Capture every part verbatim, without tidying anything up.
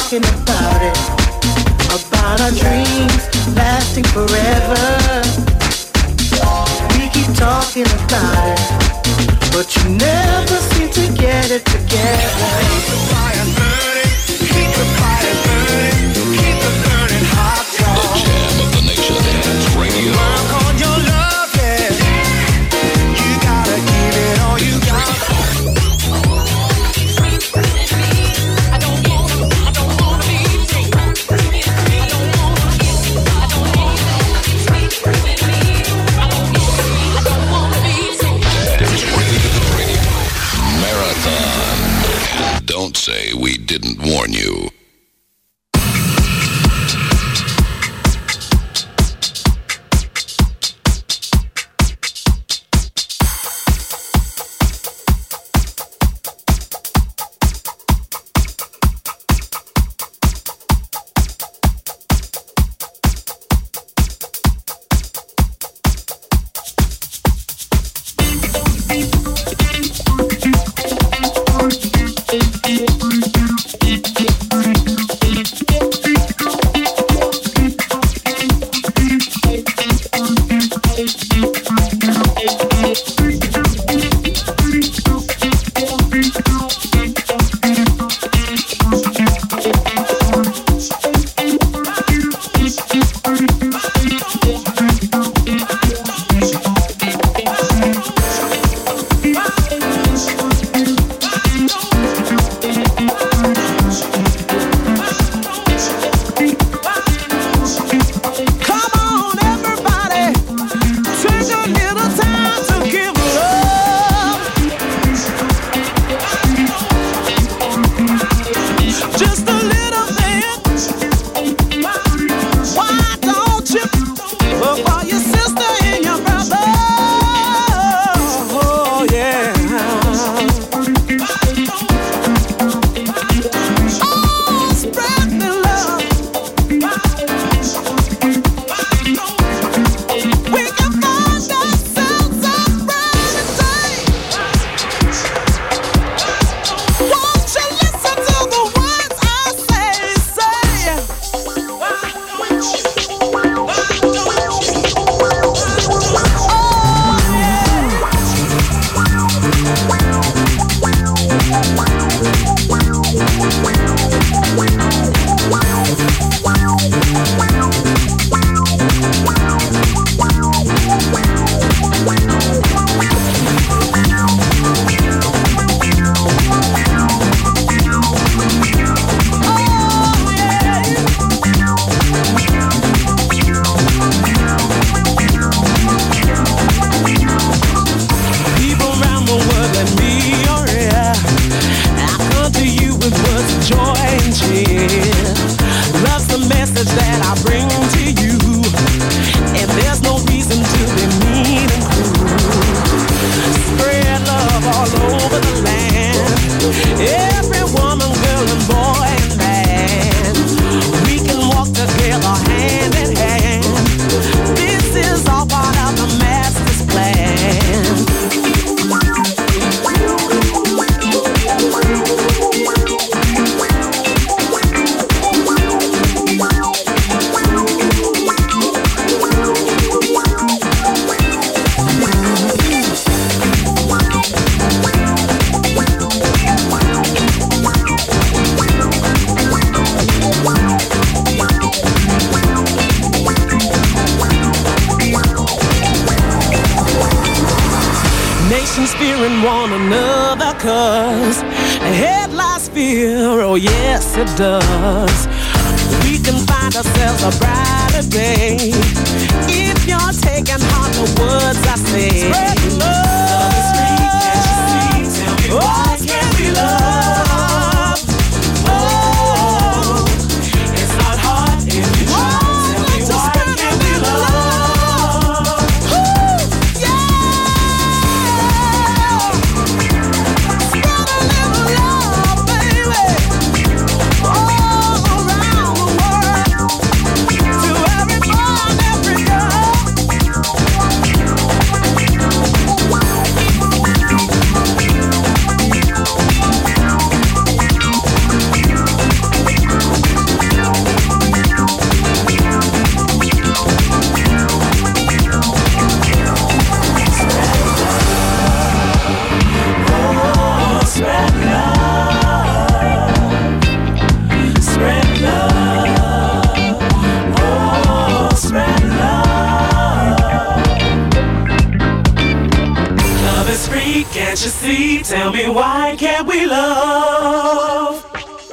talking about it, about our dreams lasting forever. We keep talking about it, but you never seem to get it together. Keep the fire burning, keep the fire burning, keep the burning hot dog. The jam of the nation, Dance Radio. Work on your love, yeah. You gotta give it all you got. Don't say we didn't warn you. Nations fearing one another, cause ahead lies fear, oh yes it does. We can find ourselves a brighter day if you're taking heart the words I say. Spread the love. Love is free, can't you see? Tell me oh, why can't we love? Oh, it's not hard if you try. Oh, tell me why can't we love? Wow. you see? Tell me why can't we love?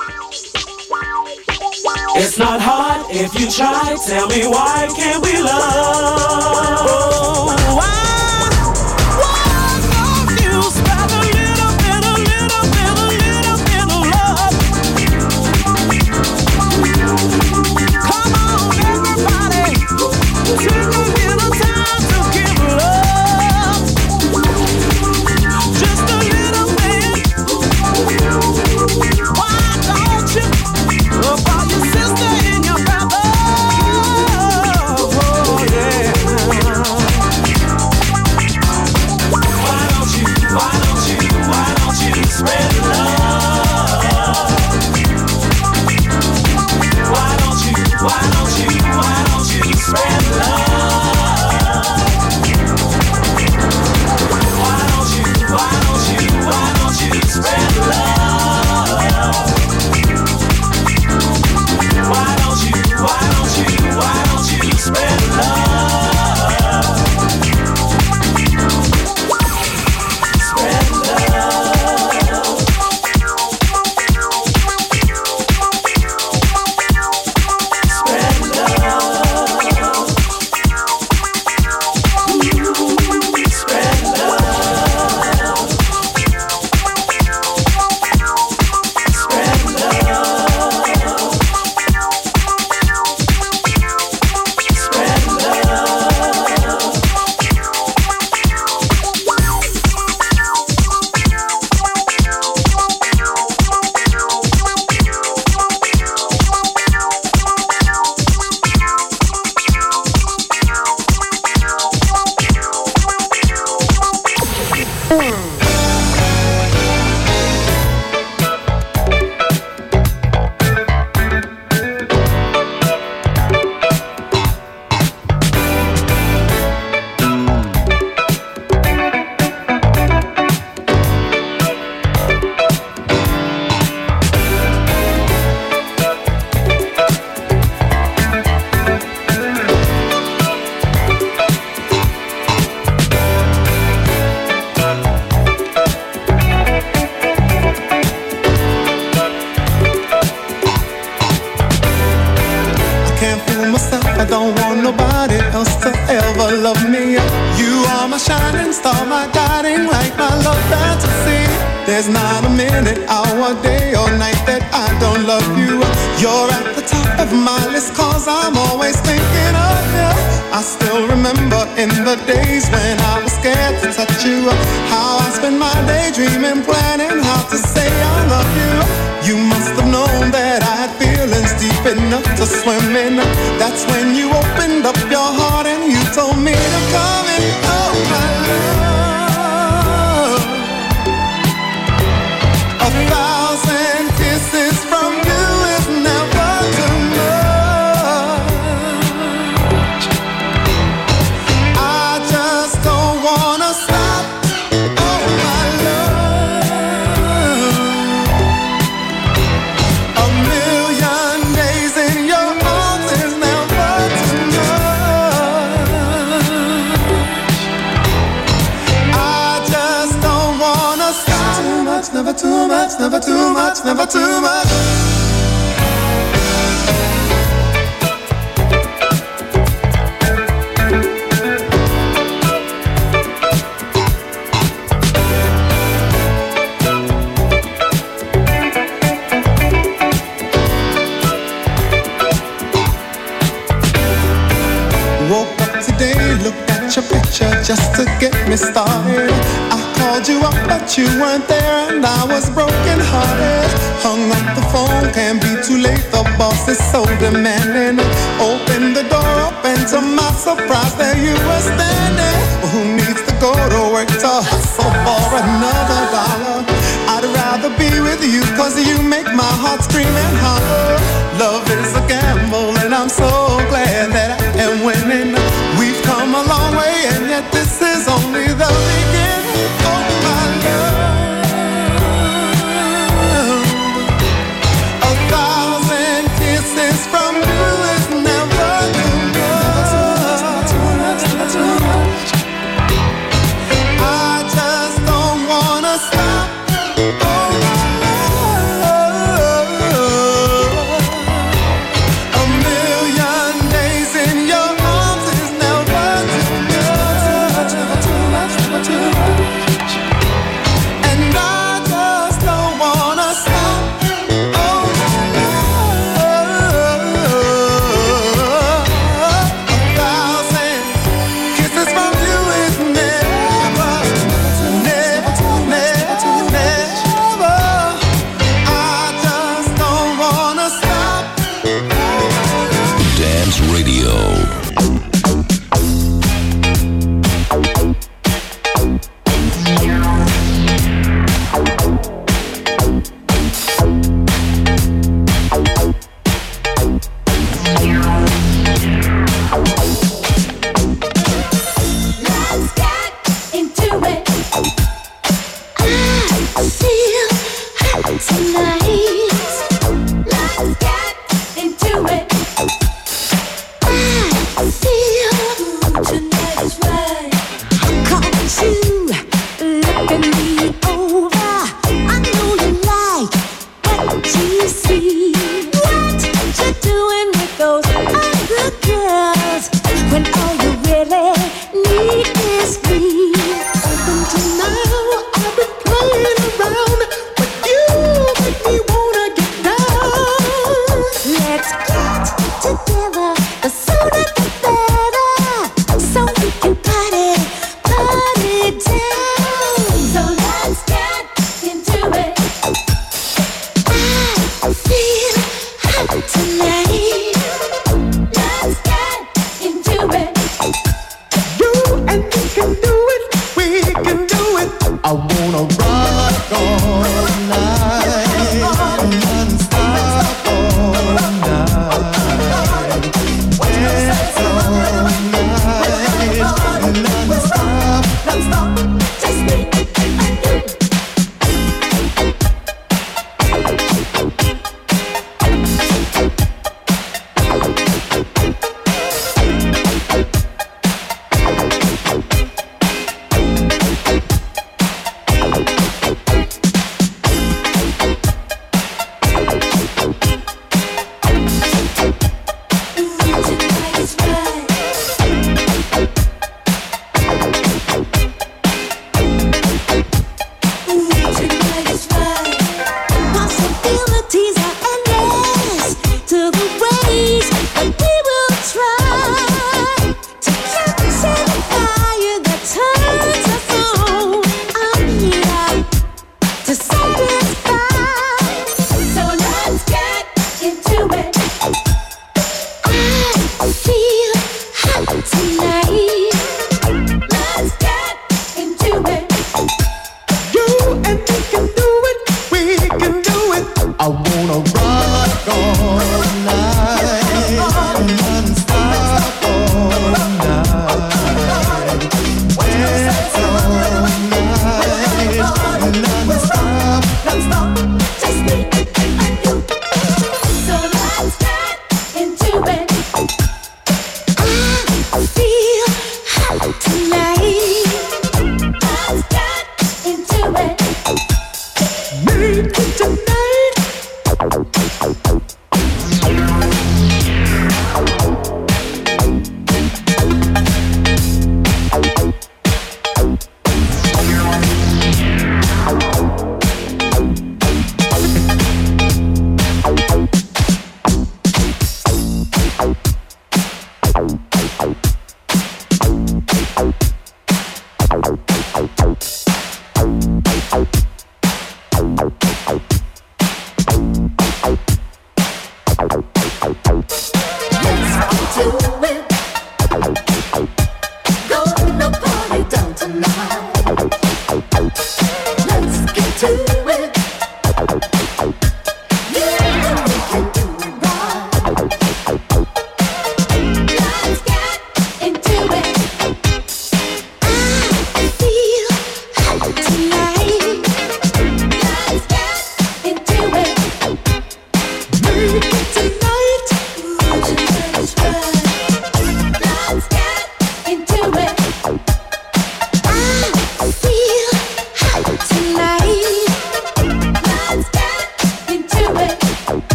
It's not hard if you try. Tell me why can't we love? Oh, why? Why don't you spread a little bit, a little bit, a little bit of love? Come on, everybody, take a little time to give love. Just a little bit. Why don't you? About your sister and your brother, oh yeah. Why don't you, why don't you, why don't you spread love? Why don't you, why don't you, why don't you spread love? Why don't you, why don't you, why don't you spread love? Why don't you, why don't you, why don't you spread love? Spread love. Spread love. Ooh, spread love. Spread love. Spread love. I don't want nobody else to ever love me. You are my shining star, my guiding light, my love fantasy. There's not a minute, hour, day or night that I don't love you. You're at the top of my list, cause I'm always thinking of you. I still remember in the days when I was scared to touch you, how I spent my day dreaming, planning how to say I love you. You must have known that I had feelings deep enough to swim in. That's when you opened up your heart and you told me to come in. Oh my love, a thousand kisses from you is never too much. I just don't wanna stop. Oh my love, a million days in your arms is never too much. I just don't wanna stop. Too much, never too much, never too much, never too much. Woke up today, looked at your picture just to get me started. I called you up, but you weren't there, and I was broken hearted. Hung up the phone, can't be too late, the boss is so demanding. Opened the door up, and to my surprise, there you were standing. Well, who needs to go to work to hustle for another dollar? I'd rather be with you, cause you make my heart scream and holler. Love is a gamble, and I'm so glad that I am winning. We've come a long way, and yet this is only the beginning. Oh my love, a thousand kisses from you is never too much. I just don't wanna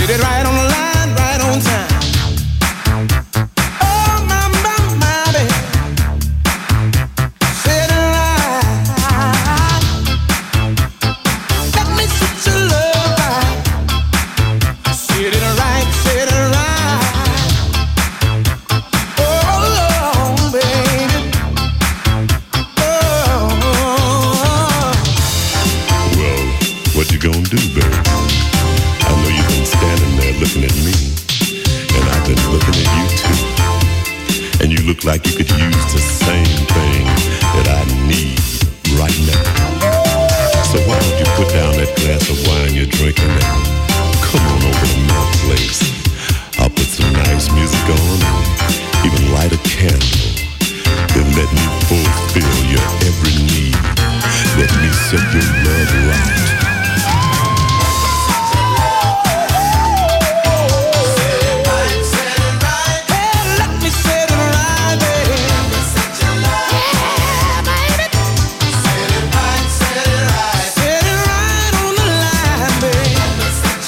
Did it right on the line, right on time. Oh, my, my, my, baby. Said it right. Let me sit your love right. Said it right, said it right. Oh, baby. Oh. Well, what you gonna do, baby? I know you've been standing there looking at me, and I've been looking at you too. And you look like you could use the same thing that I need right now. So why don't you put down that glass of wine you're drinking and come on over to my place. I'll put some nice music on and even light a candle. Then let me fulfill your every need. Let me set your love right. Set it right on the line, baby.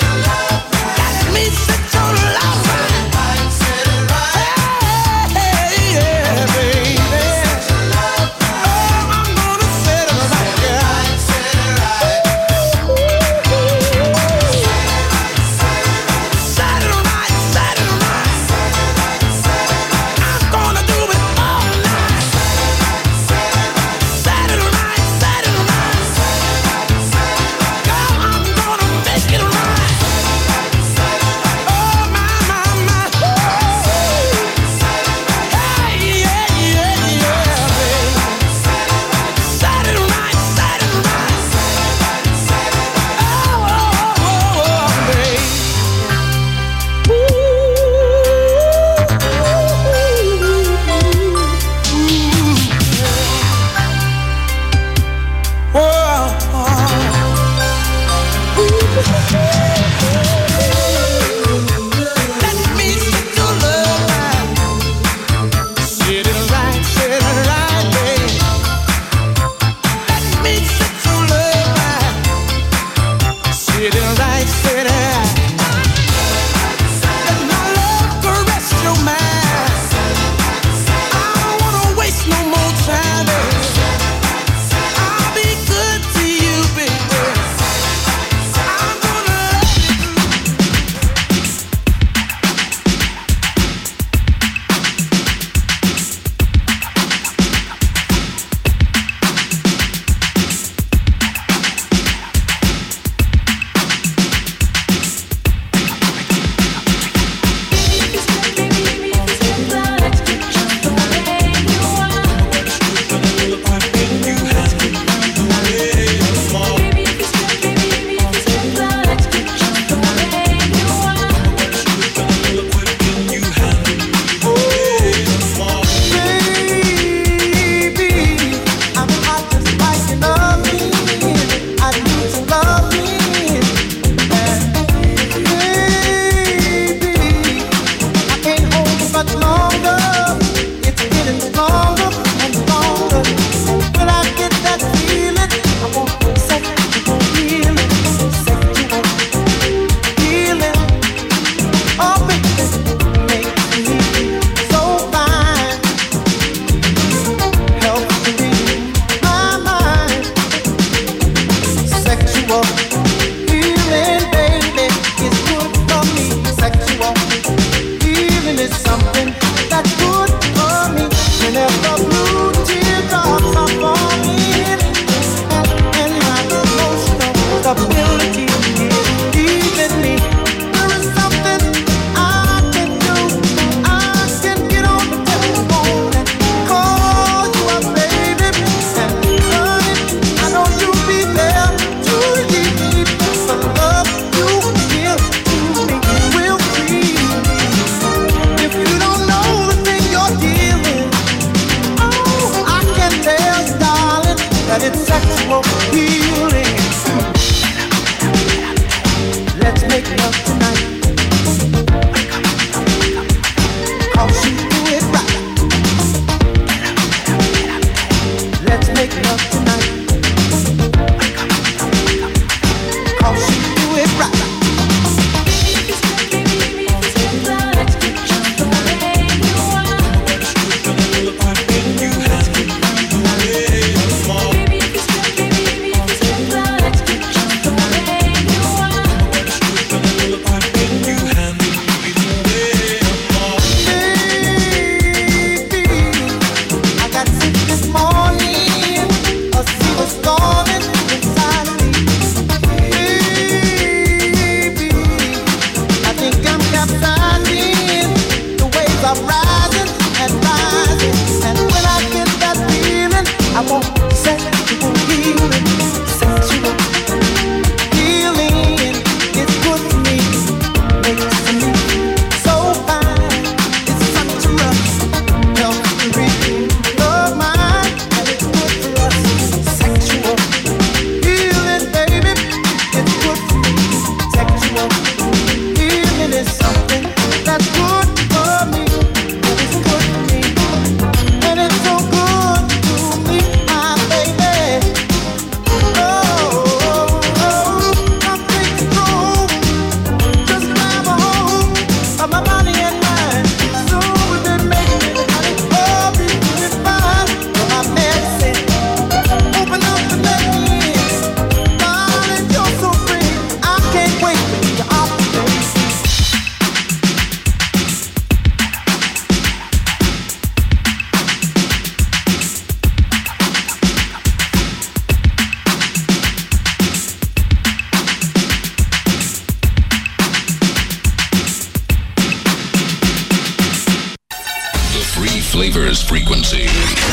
flavors frequency.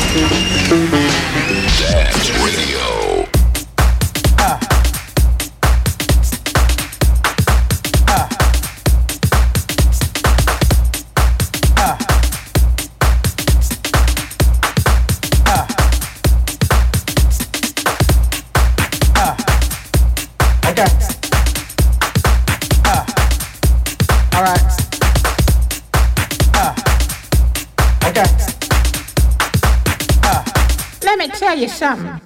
Dance Radio. Uh. Uh. Uh. Uh. Uh. Okay. Uh. All right. Uh. Okay. Uh. Let me tell you something.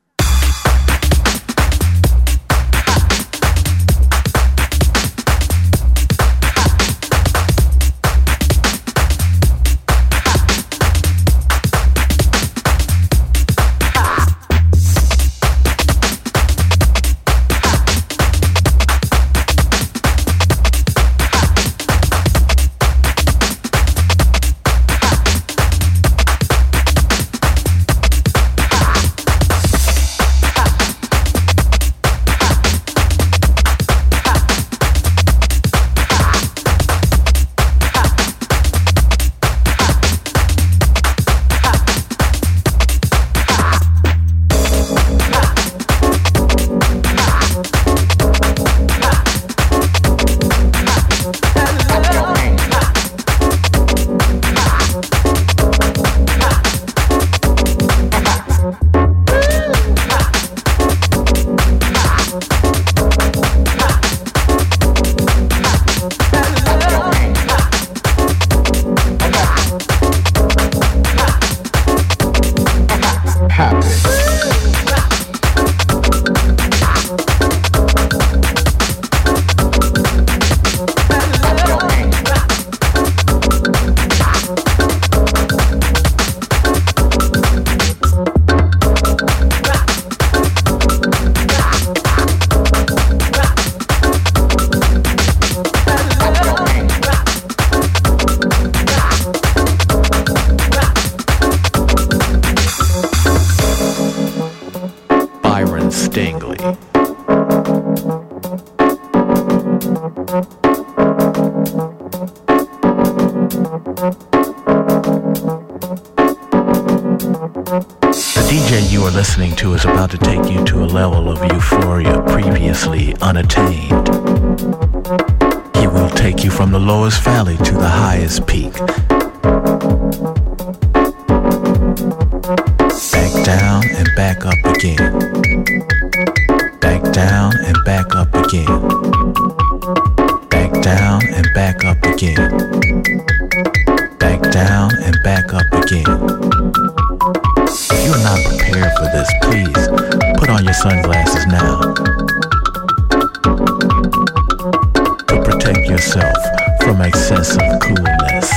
Listening to is about to take you to a level of euphoria previously unattained. He will take you from the lowest valley to the highest peak. Back down and back up again. Back down and back up again. Back down and back up again. Back down and back up again. If you are not prepared for this, please put on your sunglasses now to protect yourself from excessive coolness.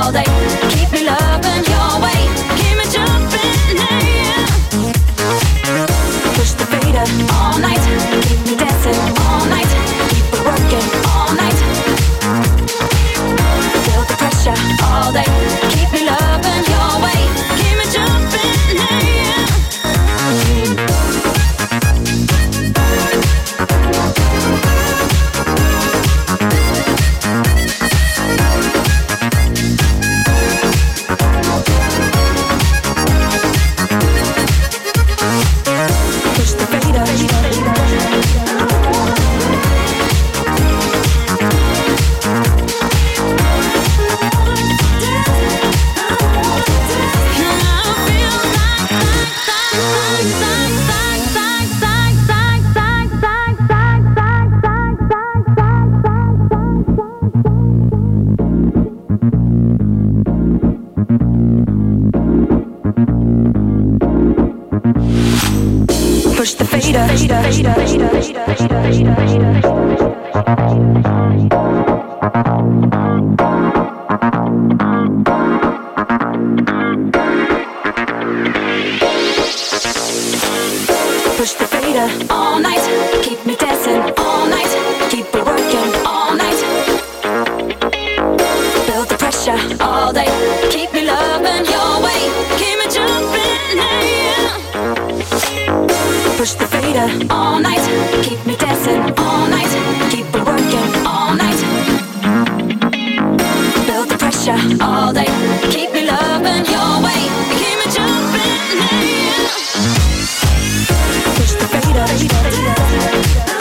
all day. Keep me loving your way. Keep me jumping, yeah. Push the fader all night. Keep me dancing all night. Keep it working all night. Feel the pressure all day. Keep me loving your way. Keep me jumping, yeah. Push the fader, fader, fader, fader, fader, fader, push the fader all night. Keep me dancing all night. Keep it working all night. Build the pressure all day. Keep me loving your way. Keep me jumping, yeah. Push the fader all night. Keep me dancing all night. Keep it working all night. Build the pressure all day. Keep me loving your way. Keep me jumping, yeah. Push the fader, fader, fader.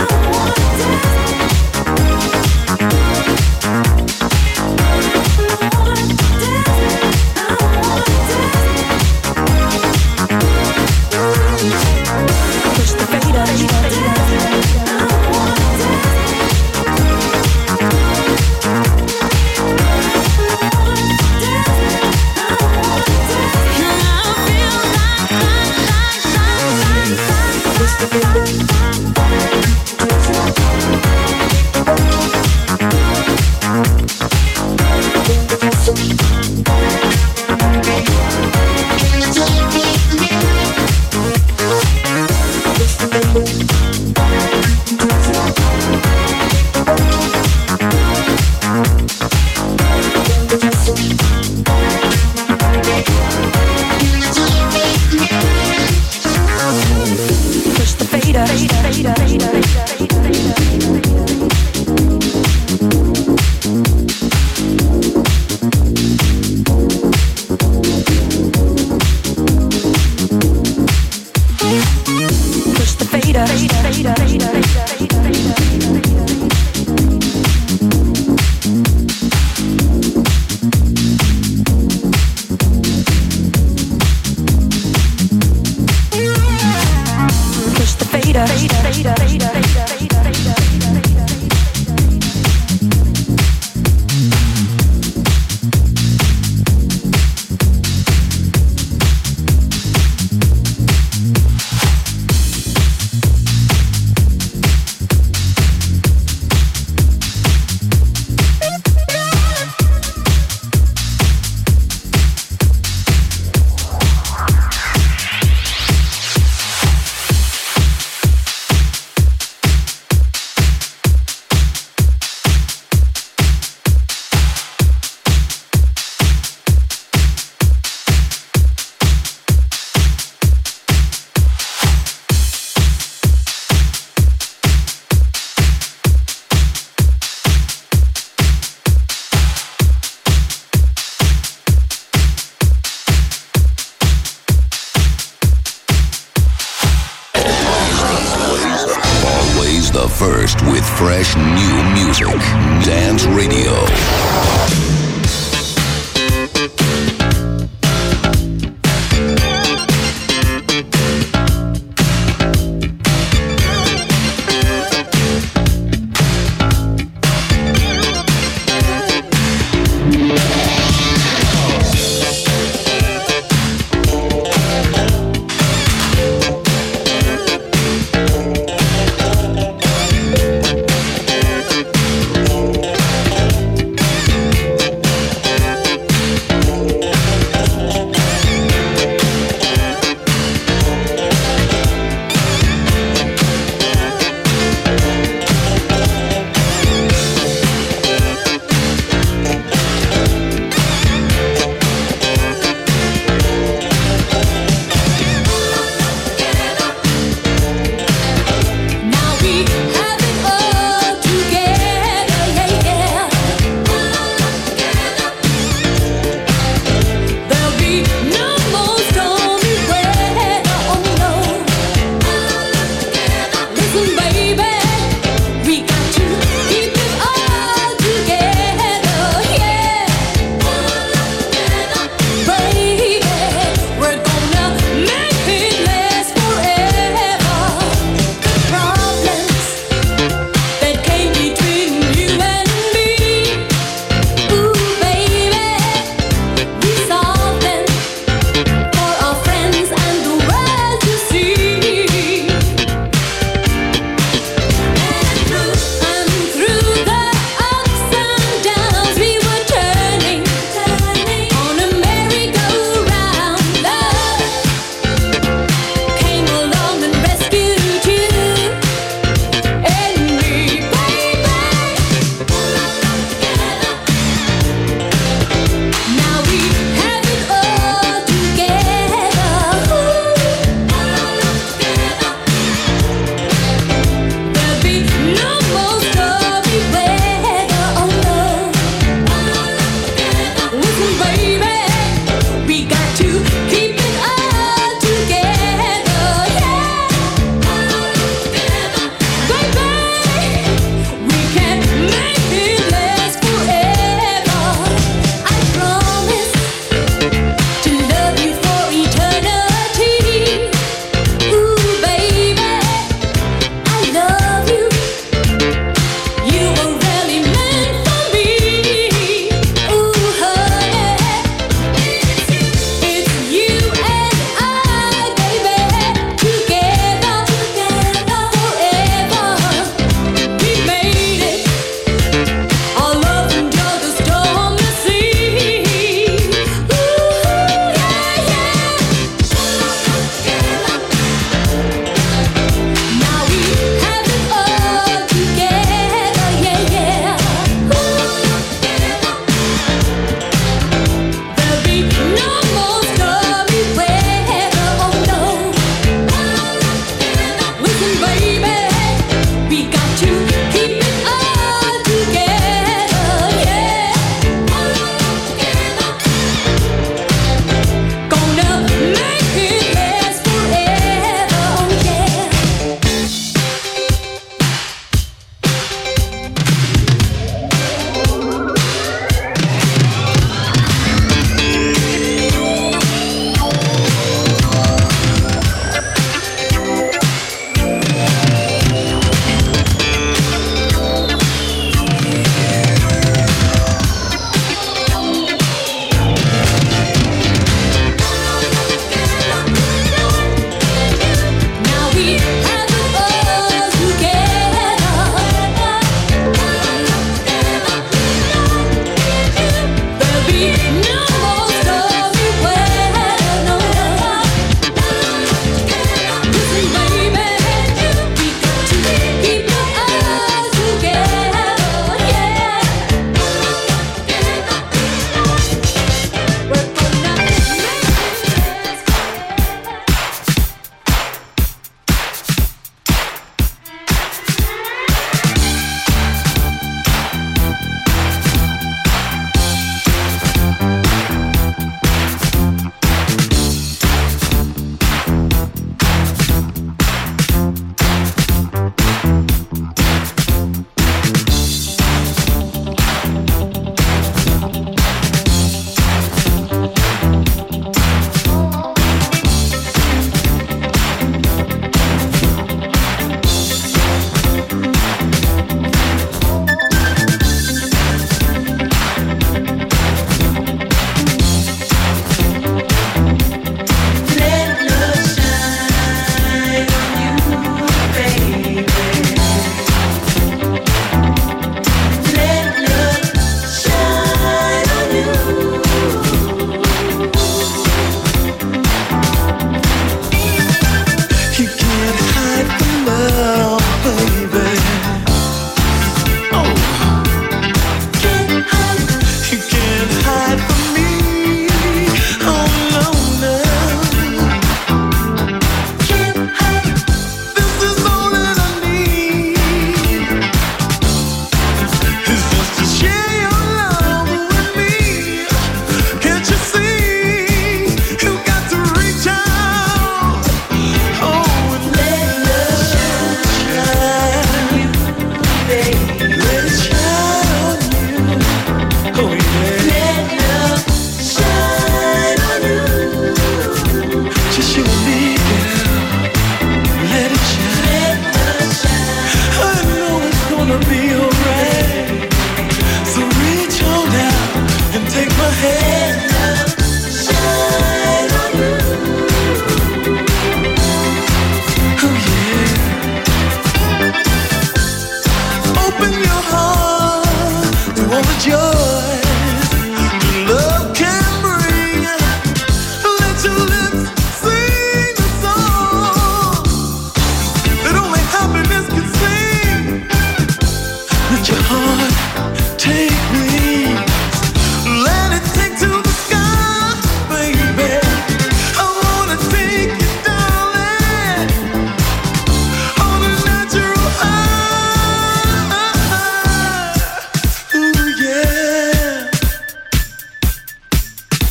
First with fresh new music. Dance Radio.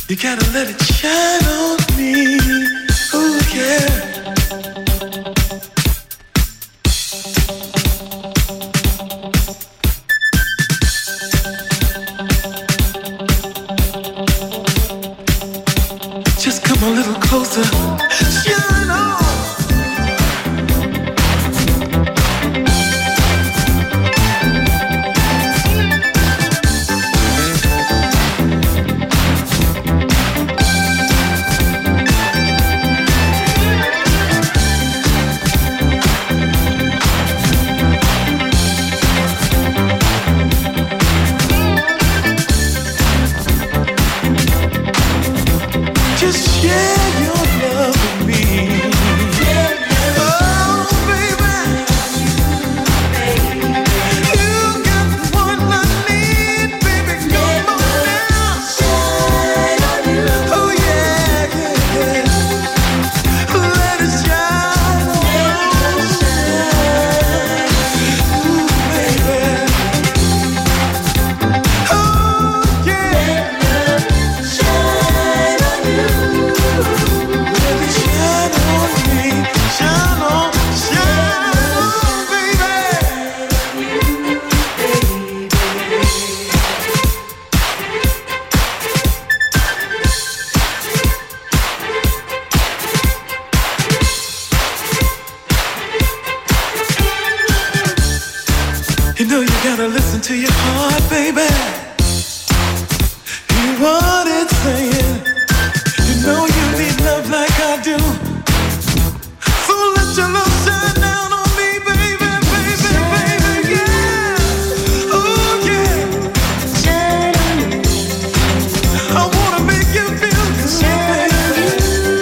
You gotta let it shine on me. Oh yeah. Just come a little closer. Shine on. Just share your love with me. Oh, baby, you got what I need, baby. Come on now. Oh yeah, yeah, yeah. Let it shine on. Ooh, baby. Oh yeah. You know you gotta listen to your heart, baby. Hear what it's saying. You know you need love like I do. So let your love shine down on me, baby, baby, baby, yeah. Oh yeah. I wanna make you feel good, baby.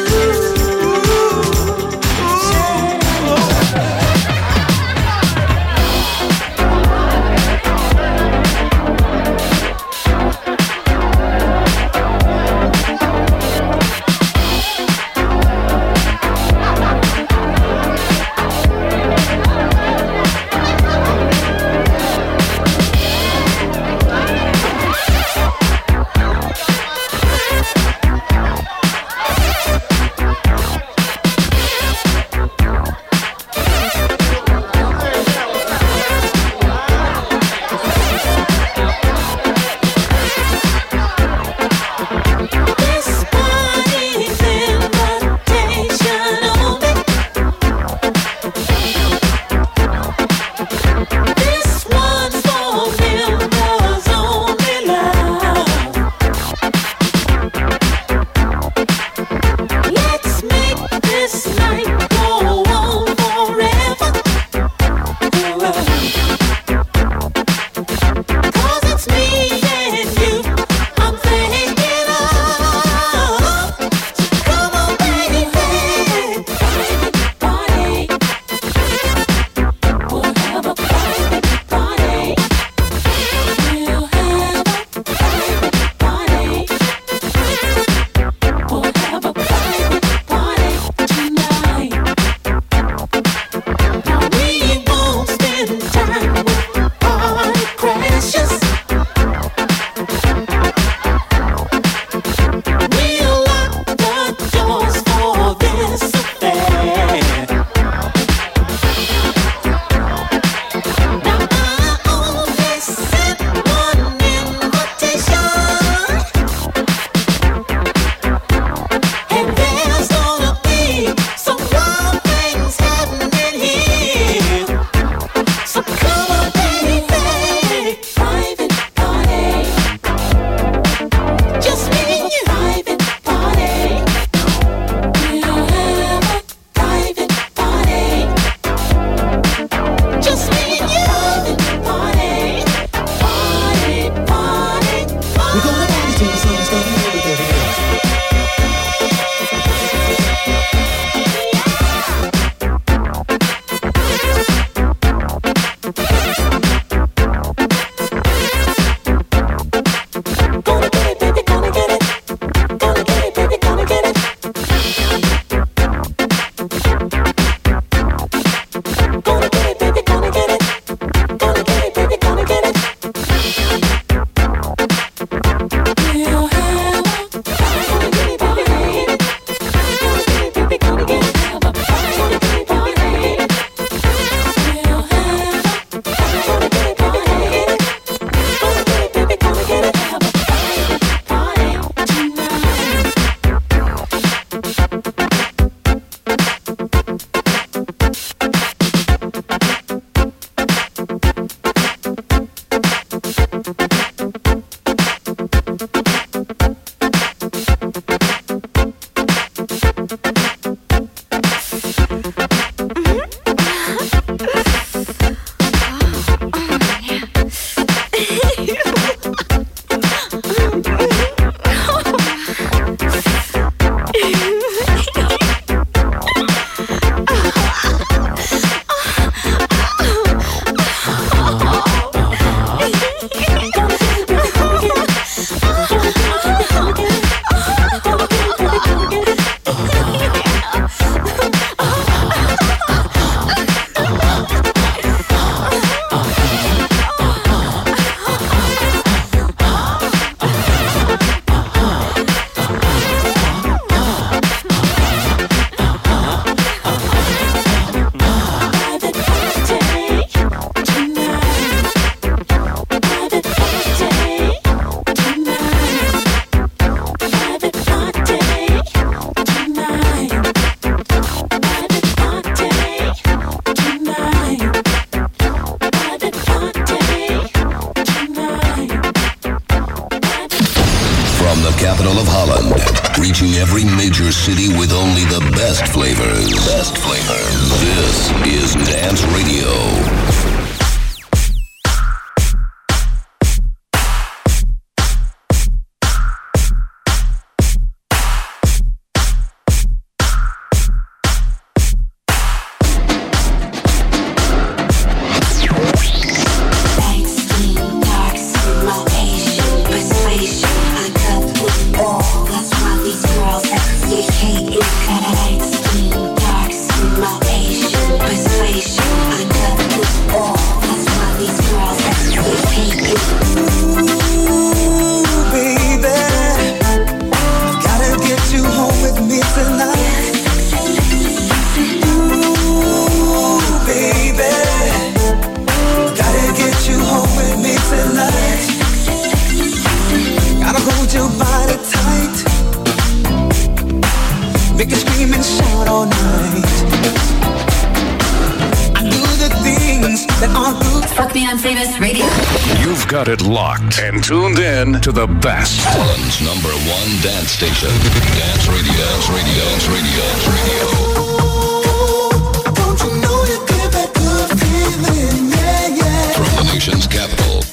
Ooh, ooh, ooh. of Holland, reaching every major city with only the best flavors. Best flavors. This is Dance Radio. You've got it locked and tuned in to the best. Holland's number one dance station. Dance Radio. Dance Radio. Dance Radio. Dance Radio. Don't you know you get that good feeling? Yeah, yeah. From the nation's capital,